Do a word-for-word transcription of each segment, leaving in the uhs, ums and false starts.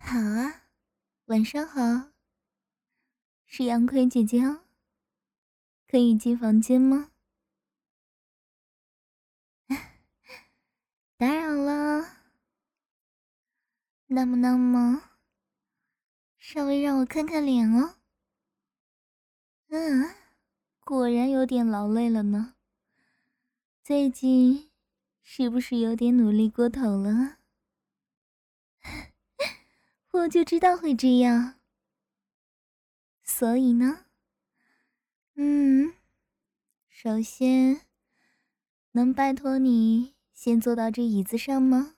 好啊，晚上好，是杨葵姐姐哦，可以进房间吗？打扰了。那么，那么，稍微让我看看脸哦。嗯，果然有点劳累了呢。最近是不是有点努力过头了啊？我就知道会这样。所以呢，嗯，首先，能拜托你先坐到这椅子上吗？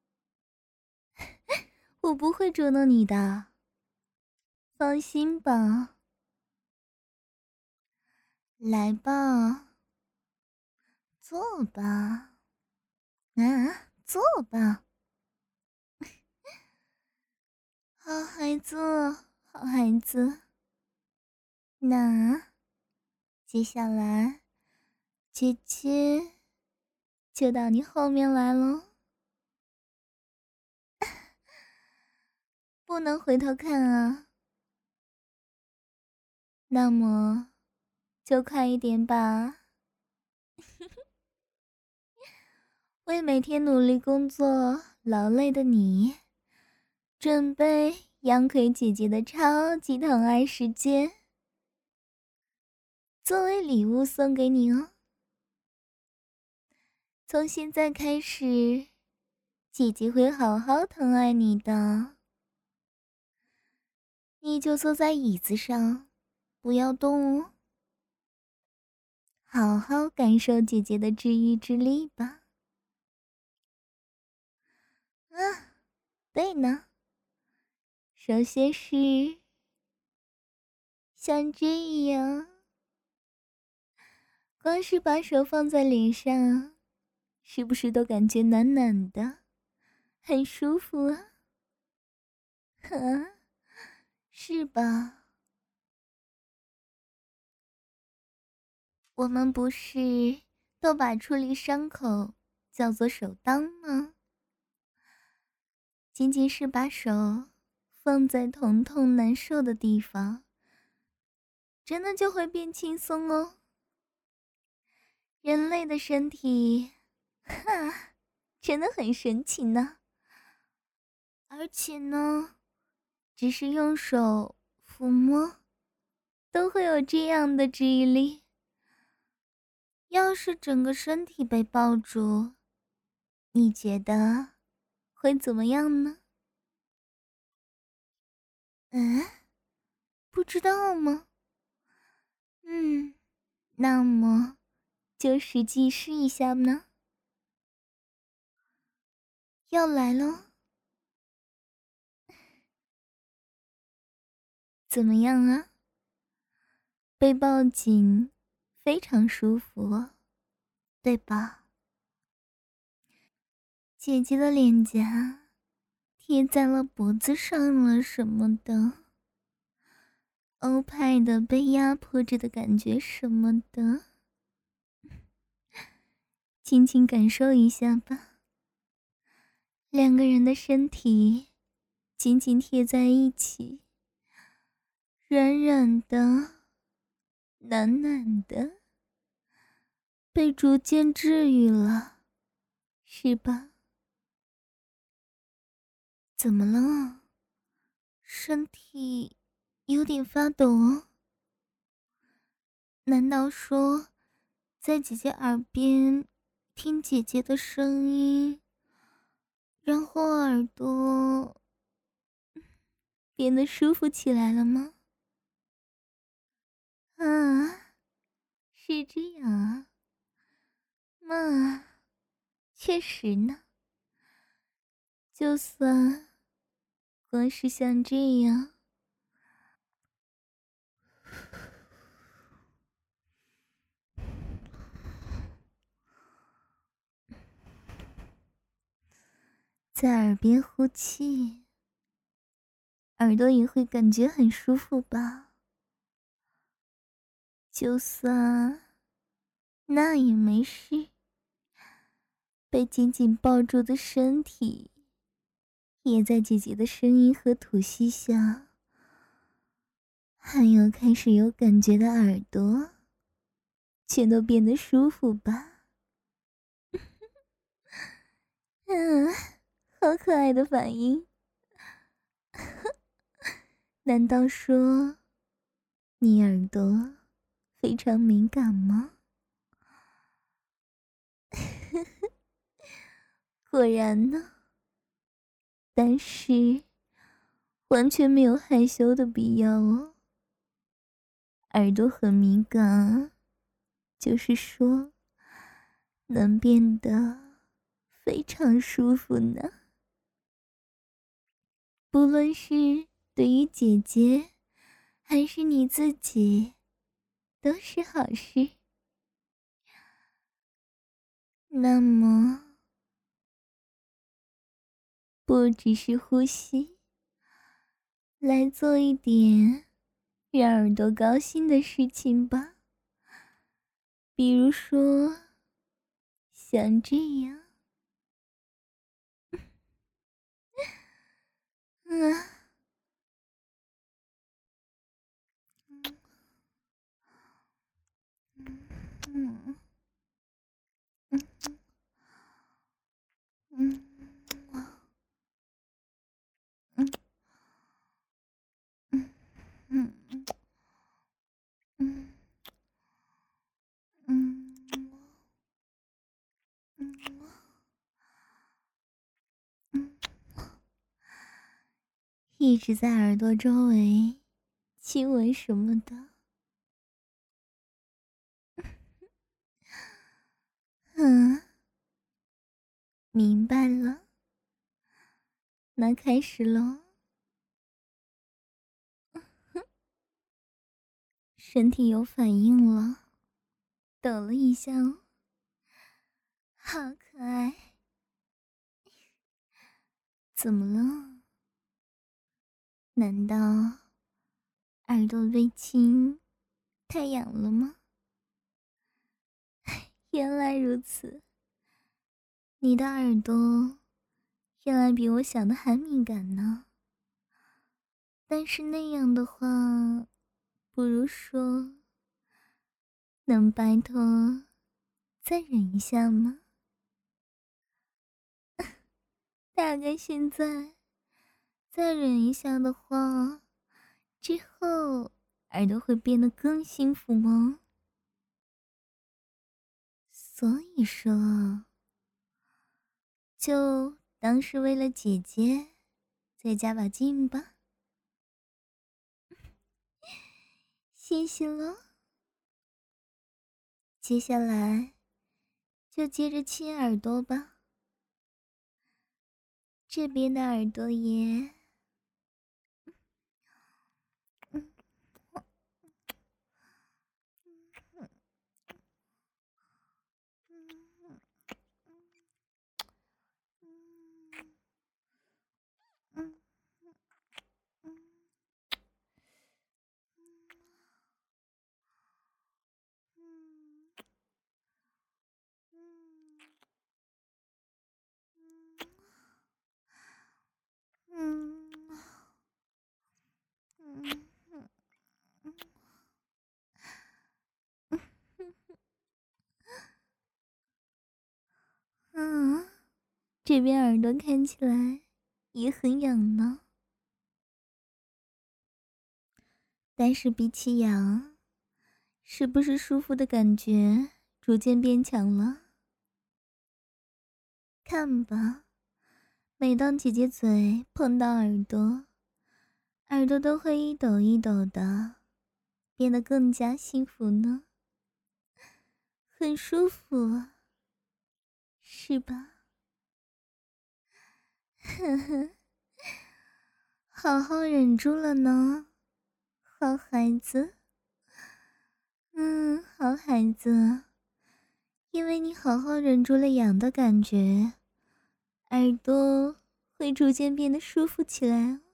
我不会捉弄你的，放心吧。来吧，坐吧，啊，坐吧，好孩子，好孩子。那接下来，姐姐就到你后面来了，不能回头看啊。那么，就快一点吧。为每天努力工作劳累的你，准备杨葵姐姐的超级疼爱时间，作为礼物送给你哦。从现在开始，姐姐会好好疼爱你的。你就坐在椅子上，不要动哦。好好感受姐姐的治愈之力吧。啊，对呢。首先是像这样，光是把手放在脸上，是不是都感觉暖暖的，很舒服啊？啊，是吧？我们不是都把处理伤口叫做手当吗？仅仅是把手放在疼痛难受的地方，真的就会变轻松哦。人类的身体，哈，真的很神奇呢。而且呢，只是用手抚摸，都会有这样的治愈力。要是整个身体被抱住，你觉得会怎么样呢？嗯，不知道吗？嗯，那么就实际试一下呢。要来喽，怎么样啊？被抱紧，非常舒服哦，对吧？姐姐的脸颊贴在了脖子上了什么的，欧派的被压迫着的感觉什么的，轻轻感受一下吧。两个人的身体紧紧贴在一起，软软的，暖暖的，被逐渐治愈了，是吧？怎么了？身体有点发抖哦。难道说，在姐姐耳边听姐姐的声音，然后耳朵变得舒服起来了吗？啊，是这样啊。那确实呢，就算光是像这样，在耳边呼气，耳朵也会感觉很舒服吧？就算那也没事，被紧紧抱住的身体也在姐姐的声音和吐息下，还有开始有感觉的耳朵，全都变得舒服吧？嗯，好可爱的反应。难道说你耳朵非常敏感吗？果然呢，但是完全没有害羞的必要哦。耳朵很敏感，就是说能变得非常舒服呢。不论是对于姐姐还是你自己，都是好事。那么不只是呼吸，来做一点让耳朵高兴的事情吧。比如说像这样。嗯啊，嗯嗯嗯嗯嗯嗯嗯嗯嗯嗯，一直在耳朵周围亲吻什么的。嗯，明白了，那开始喽。身体有反应了，抖了一下哦，好可爱。怎么了？难道耳朵被亲太痒了吗？原来如此，你的耳朵原来比我想的还敏感呢。但是那样的话，不如说，能拜托再忍一下吗？大概现在再忍一下的话，之后耳朵会变得更幸福吗？所以说，就当是为了姐姐再加把劲吧。谢谢了。接下来就接着亲耳朵吧。这边的耳朵也，嗯嗯嗯嗯嗯嗯嗯嗯，这边耳朵看起来也很痒呢，但是比起痒，是不是舒服的感觉逐渐变强了？看吧，每当姐姐嘴碰到耳朵，耳朵都会一抖一抖的，变得更加幸福呢，很舒服，是吧？呵呵，好好忍住了呢，好孩子。嗯，好孩子，因为你好好忍住了痒的感觉，耳朵会逐渐变得舒服起来哦。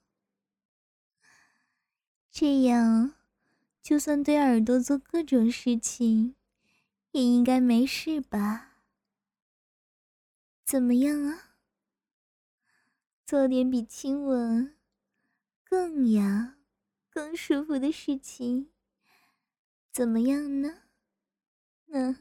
这样，就算对耳朵做各种事情，也应该没事吧？怎么样啊？ 做点比亲吻更痒、更舒服的事情，怎么样呢？嗯，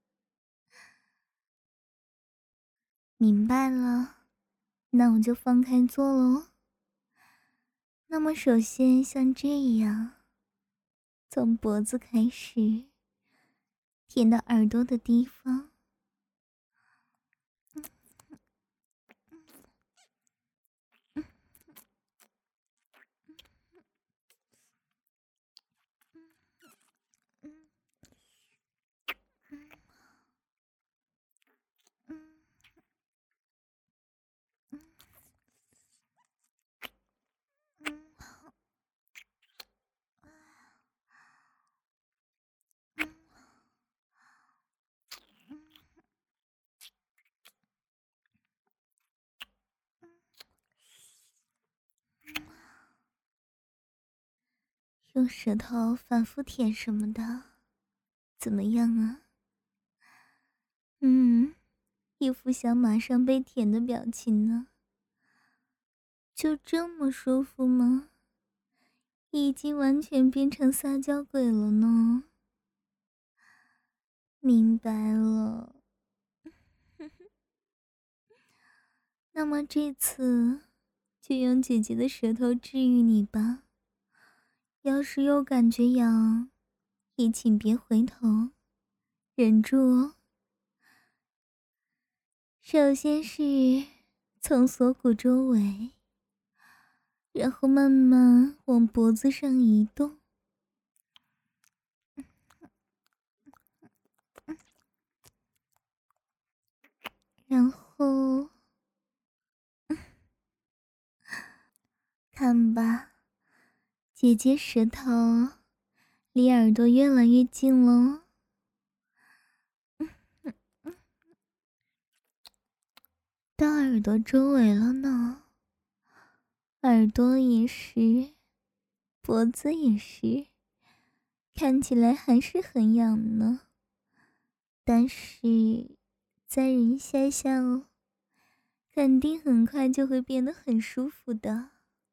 明白了，那我就放开做喽。那么首先像这样，从脖子开始，舔到耳朵的地方。用舌头反复舔什么的，怎么样啊？嗯，一副想马上被舔的表情呢。就这么舒服吗？已经完全变成撒娇鬼了呢。明白了。那么这次就用姐姐的舌头治愈你吧。要是又感觉痒，也请别回头，忍住哦。首先是从锁骨周围，然后慢慢往脖子上移动，然后看吧，姐姐舌头离耳朵越来越近了，到耳朵周围了呢。耳朵也是，脖子也是，看起来还是很痒呢。但是再忍一下下哦，肯定很快就会变得很舒服的。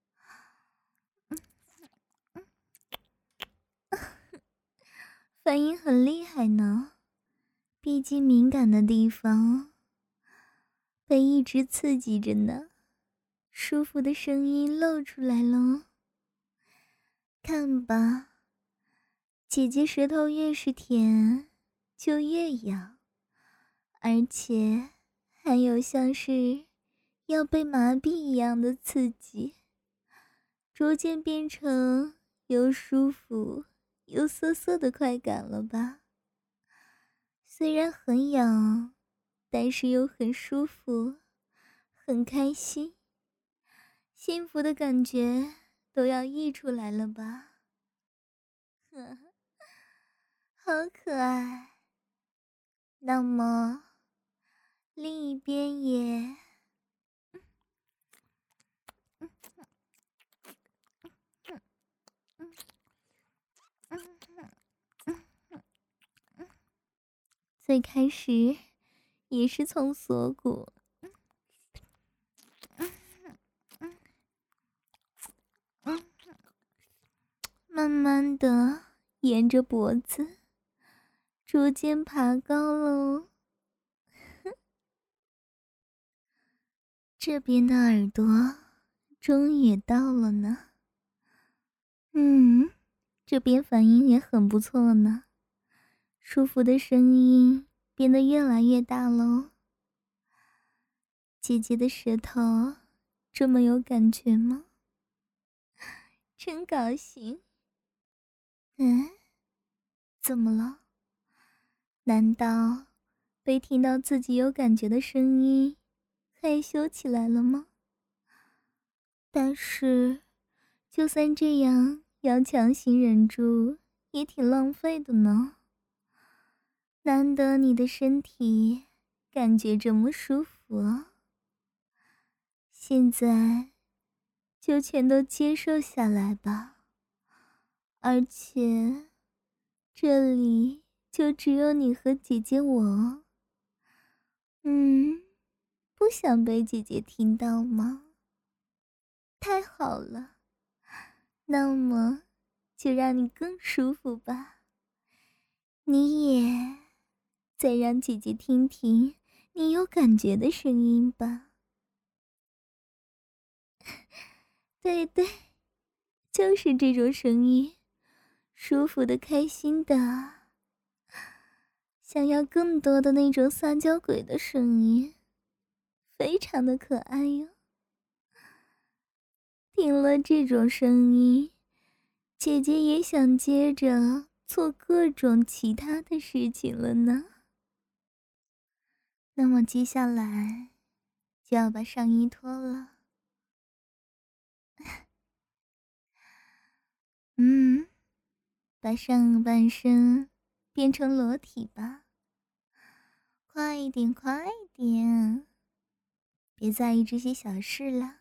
反应很厉害呢，毕竟敏感的地方被一直刺激着呢，舒服的声音露出来了。看吧，姐姐舌头越是甜就越痒，而且还有像是要被麻痹一样的刺激，逐渐变成又舒服又涩涩的快感了吧。虽然很痒，但是又很舒服，很开心，幸福的感觉都要溢出来了吧。呵呵，好可爱。那么另一边也最开始也是从锁骨慢慢的沿着脖子逐渐爬高喽。这边的耳朵终于也到了呢。嗯，这边反应也很不错呢，舒服的声音变得越来越大喽。姐姐的舌头这么有感觉吗？真高兴。嗯，怎么了？难道被听到自己有感觉的声音害羞起来了吗？但是就算这样要强行忍住也挺浪费的呢。难得你的身体感觉这么舒服啊，现在就全都接受下来吧。而且这里就只有你和姐姐我。嗯，不想被姐姐听到吗？ 好了，那么就让你更舒服吧。你也再让姐姐听听你有感觉的声音吧。对对，就是这种声音，舒服的、开心的，想要更多的那种撒娇鬼的声音，非常的可爱哟。听了这种声音，姐姐也想接着做各种其他的事情了呢。那么接下来就要把上衣脱了。嗯，把上半身变成裸体吧。快一点，快一点，别在意这些小事了。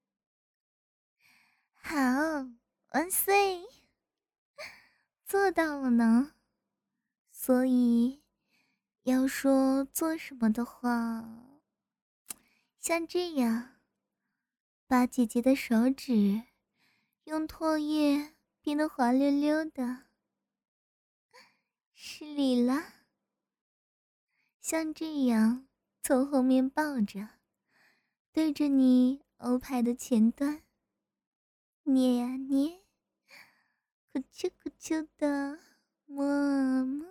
好，万岁，做到了呢。所以要说做什么的话，像这样，把姐姐的手指用唾液变得滑溜溜的，失礼了。像这样从后面抱着，对着你欧派的前端捏呀捏，咕啾咕啾的摸啊摸，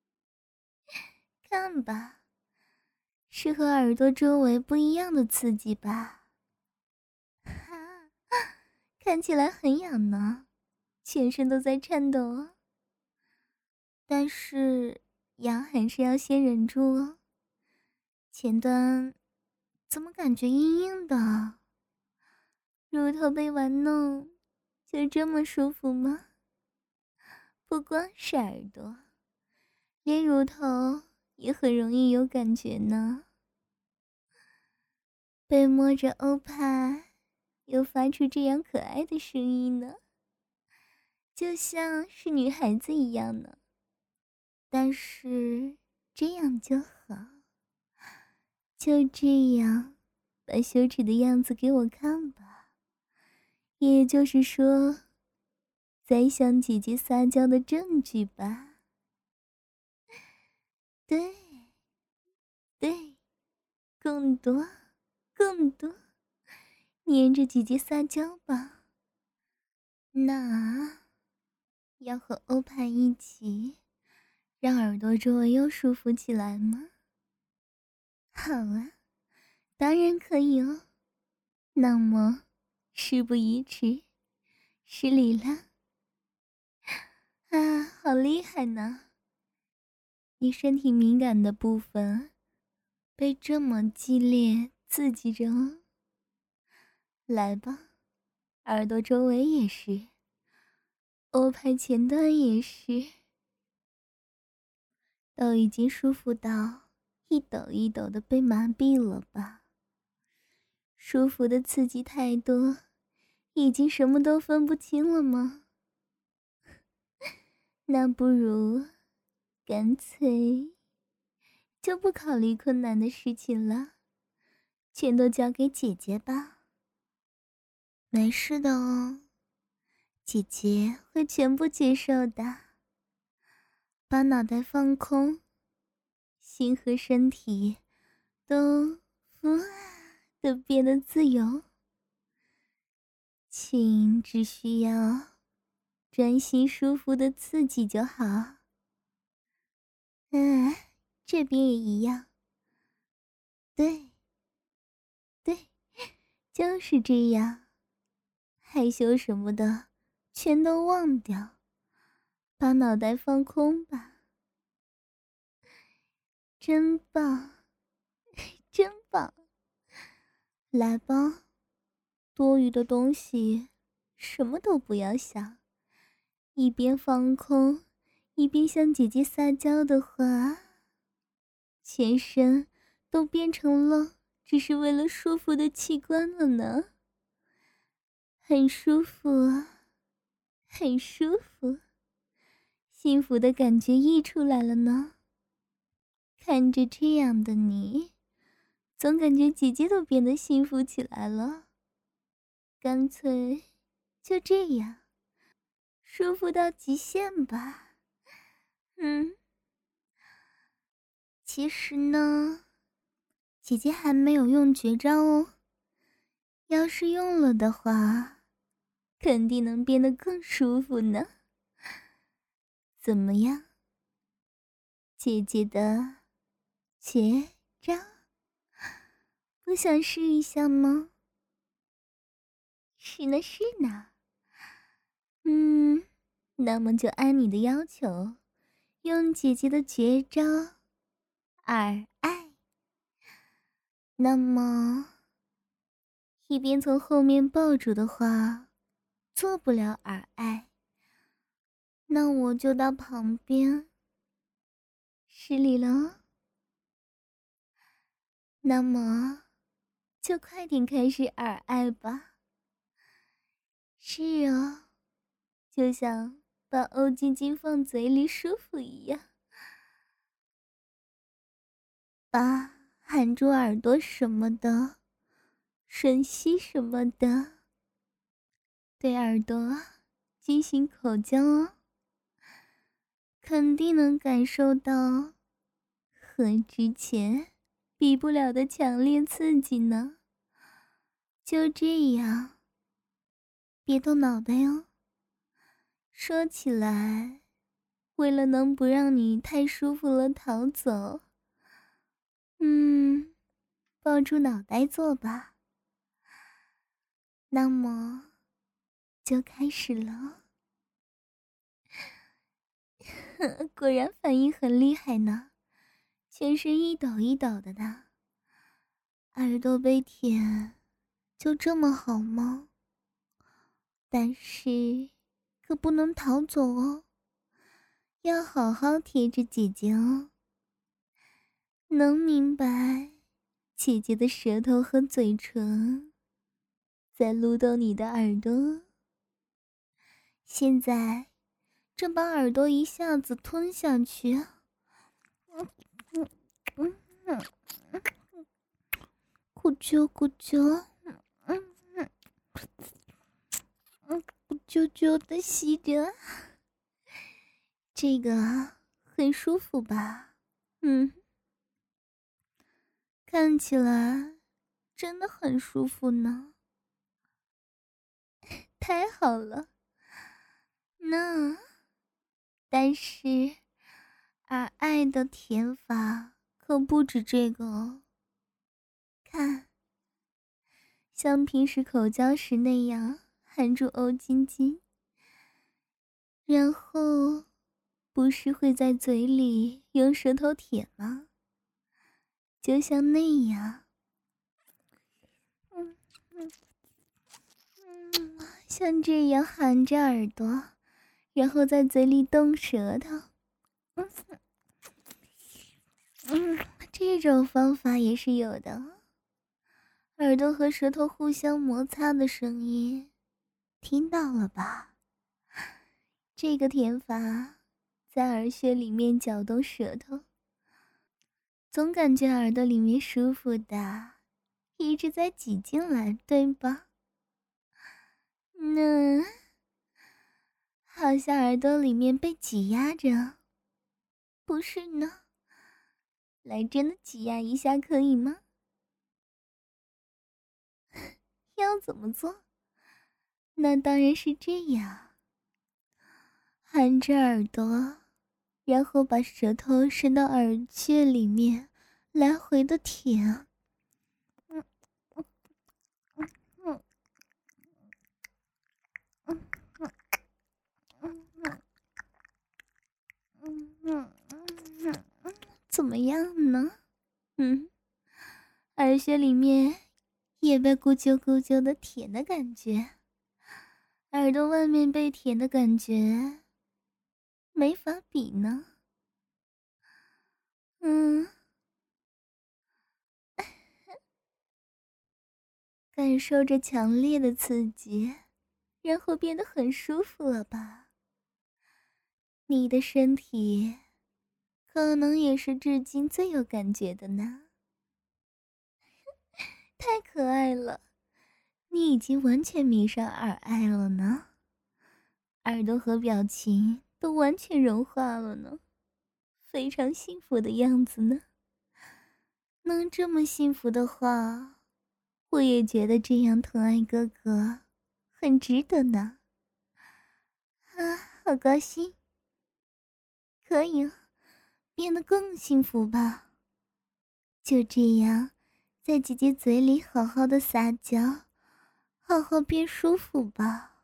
看吧，是和耳朵周围不一样的刺激吧？哈，看起来很痒呢，全身都在颤抖哦。但是痒还是要先忍住哦。前端怎么感觉硬硬的？乳头被玩弄就这么舒服吗？不光是耳朵，连乳头也很容易有感觉呢。被摸着欧派又发出这样可爱的声音呢，就像是女孩子一样呢。但是这样就好，就这样把羞耻的样子给我看吧。也就是说，在向姐姐撒娇的证据吧。对，对，更多，更多，黏着姐姐撒娇吧。那要和欧派一起，让耳朵周围又舒服起来吗？好啊，当然可以哦。那么，事不宜迟，失礼了。啊，好厉害呢！你身体敏感的部分被这么激烈刺激着哦。来吧，耳朵周围也是，欧派前端也是，都已经舒服到一抖一抖的被麻痹了吧？舒服的刺激太多，已经什么都分不清了吗？那不如干脆就不考虑困难的事情了，全都交给姐姐吧。没事的哦，姐姐会全部接受的。把脑袋放空，心和身体都呼啊的变得自由。请只需要专心舒服的刺激就好。嗯，这边也一样。对，对，就是这样。害羞什么的，全都忘掉，把脑袋放空吧。真棒，真棒！来吧，多余的东西，什么都不要想。一边放空，一边向姐姐撒娇的话，全身都变成了只是为了舒服的器官了呢。很舒服啊，很舒服，幸福的感觉溢出来了呢。看着这样的你，总感觉姐姐都变得幸福起来了。 干脆就这样，舒服到极限吧。嗯，其实呢，姐姐还没有用绝招哦。要是用了的话，肯定能变得更舒服呢。怎么样，姐姐的绝招，不想试一下吗？是呢是呢。嗯，那么就按你的要求，用姐姐的绝招耳爱。那么一边从后面抱住的话，做不了耳爱，那我就到旁边施礼了哦。那么就快点开始耳爱吧。是哦，就像把欧晶晶放嘴里舒服一样，把含住耳朵什么的，吮吸什么的，对耳朵进行口交哦，肯定能感受到和之前比不了的强烈刺激呢。就这样，别动脑袋哟。说起来，为了能不让你太舒服了逃走，嗯，抱住脑袋做吧。那么，就开始了。果然反应很厉害呢，全身一抖一抖的呢。耳朵被舔，就这么好吗？但是，可不能逃走哦，要好好贴着姐姐哦。能明白姐姐的舌头和嘴唇在撸动你的耳朵，现在正把耳朵一下子吞下去。嗯嗯嗯嗯嗯，咕啾咕啾，嗯嗯嗯嗯，咕啾啾的吸着，这个很舒服吧？嗯，看起来真的很舒服呢。太好了，那但是而爱的甜法可不止这个哦。看，像平时口交时那样含住欧晶晶，然后不是会在嘴里用舌头舔吗？就像那样，嗯嗯嗯，像这样含着耳朵，然后在嘴里动舌头。嗯嗯，这种方法也是有的。耳朵和舌头互相摩擦的声音，听到了吧？这个舔法在耳穴里面搅动舌头，总感觉耳朵里面舒服的，一直在挤进来，对吧？那好像耳朵里面被挤压着，不是呢？来真的挤压一下可以吗？要怎么做？那当然是这样，含着耳朵，然后把舌头伸到耳穴里面，来回的舔。嗯嗯嗯嗯嗯嗯嗯嗯嗯嗯嗯，怎么样呢？嗯，耳穴里面也被咕啾咕啾的舔的感觉，耳朵外面被舔的感觉没法比呢。嗯，感受着强烈的刺激，然后变得很舒服了吧？你的身体可能也是至今最有感觉的呢。太可爱了， 你已经完全迷上耳爱了呢，耳朵和表情都完全融化了呢，非常幸福的样子呢。能这么幸福的话，我也觉得这样疼爱哥哥很值得呢。啊，好高兴！可以变得更幸福吧。就这样，在姐姐嘴里好好的撒娇，好好变舒服吧。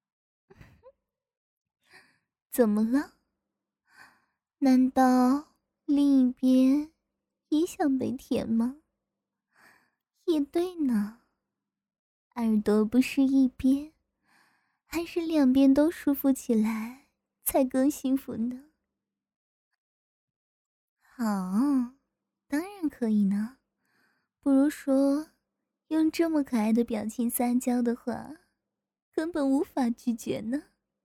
怎么了？难道另一边也想被舔吗？也对呢，耳朵不是一边，还是两边都舒服起来才更幸福呢。好，当然可以呢。不如说，用这么可爱的表情撒娇的话，根本无法拒绝呢。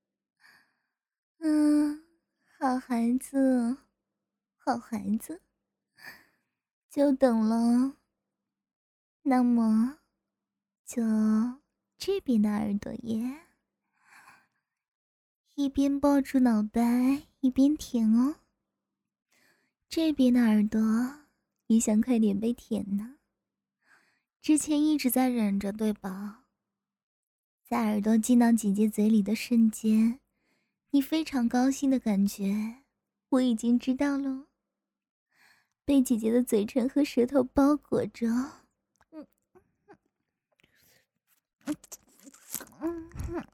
嗯，好孩子，好孩子，就等了。那么，就这边的耳朵耶，一边抱住脑袋，一边舔哦。这边的耳朵也想快点被舔呢。之前一直在忍着，对吧？在耳朵进到姐姐嘴里的瞬间，你非常高兴的感觉，我已经知道了。被姐姐的嘴唇和舌头包裹着，嗯嗯嗯嗯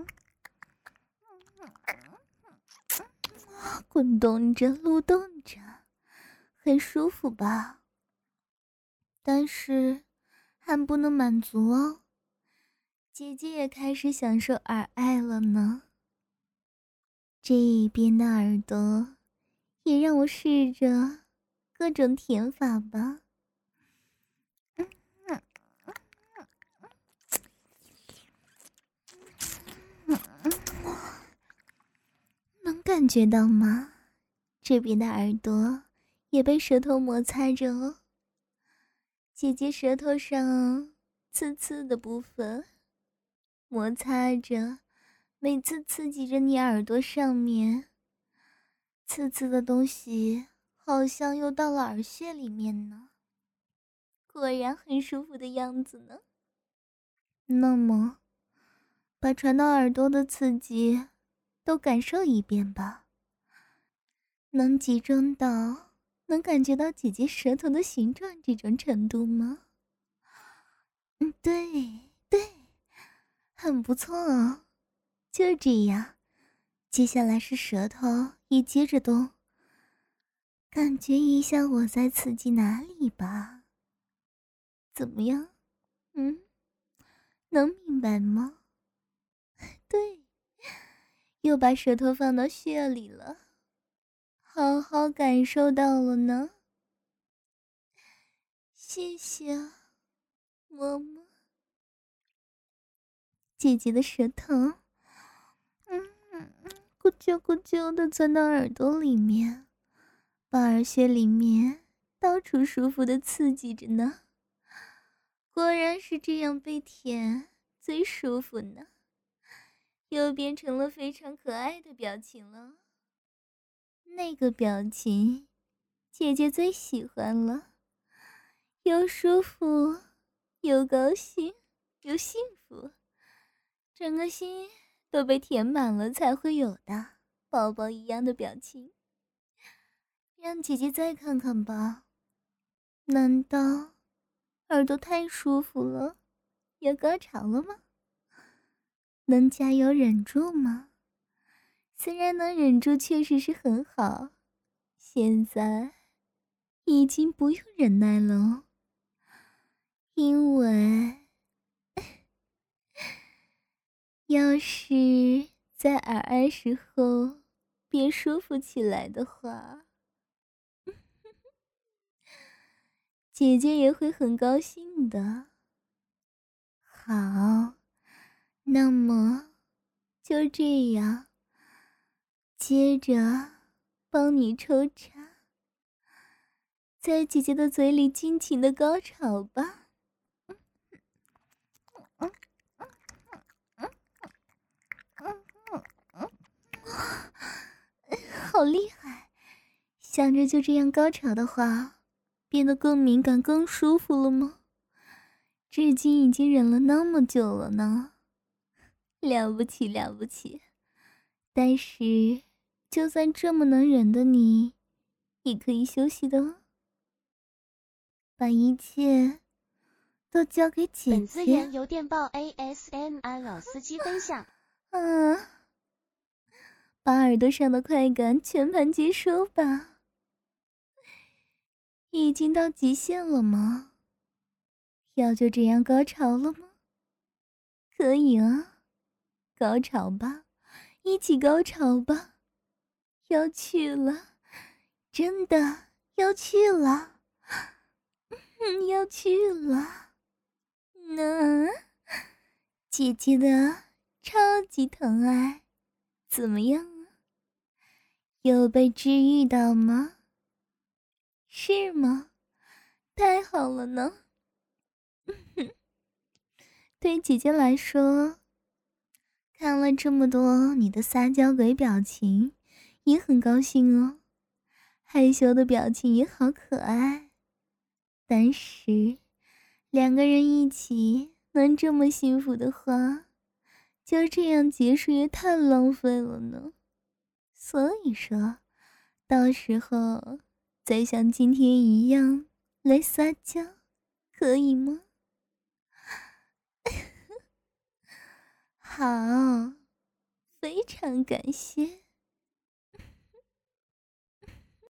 滚动着，蠕动着，很舒服吧？但是还不能满足哦，姐姐也开始享受耳爱了呢。这一边的耳朵，也让我试着各种舔法吧。嗯嗯嗯嗯，能感觉到吗？这边的耳朵也被舌头摩擦着哦。姐姐舌头上刺刺的部分摩擦着，每次刺激着你耳朵上面，刺刺的东西好像又到了耳穴里面呢。果然很舒服的样子呢。那么，把传到耳朵的刺激都感受一遍吧。能集中到能感觉到姐姐舌头的形状这种程度吗？嗯，对对，很不错哦。就这样，接下来是舌头也接着动，感觉一下我在刺激哪里吧。怎么样？嗯，能明白吗？对，又把舌头放到穴里了，好好感受到了呢。谢谢，么么。姐姐的舌头，嗯嗯嗯，咕啾咕啾的钻到耳朵里面，把耳穴里面到处舒服的刺激着呢。果然是这样被舔最舒服呢，又变成了非常可爱的表情了。那个表情，姐姐最喜欢了，又舒服，又高兴，又幸福，整个心都被填满了才会有的宝宝一样的表情。让姐姐再看看吧，难道耳朵太舒服了，要高潮了吗？能加油忍住吗？虽然能忍住确实是很好，现在已经不用忍耐了哦，因为要是在耳爱时候变舒服起来的话，姐姐也会很高兴的。好，那么就这样，接着帮你抽插，在姐姐的嘴里尽情的高潮吧。 嗯嗯嗯嗯嗯，好厉害！想着就这样高潮的话，变得更敏感、更舒服了吗？至今已经忍了那么久了呢，了不起了不起！但是，就算这么能忍的你，也可以休息的哦。把一切都交给姐姐。 本资源由电报 A S M R 老司机分享。 啊，把耳朵上的快感全盘接收吧。已经到极限了吗？要就这样高潮了吗？可以啊，高潮吧，一起高潮吧。要去了，真的要去了，嗯，要去了。那姐姐的超级疼爱怎么样啊？有被治愈到吗？是吗？太好了呢。对姐姐来说，看了这么多你的撒娇鬼表情，也很高兴哦。害羞的表情也好可爱。但是，两个人一起能这么幸福的话，就这样结束也太浪费了呢。所以说，到时候再像今天一样来撒娇，可以吗？好，非常感谢。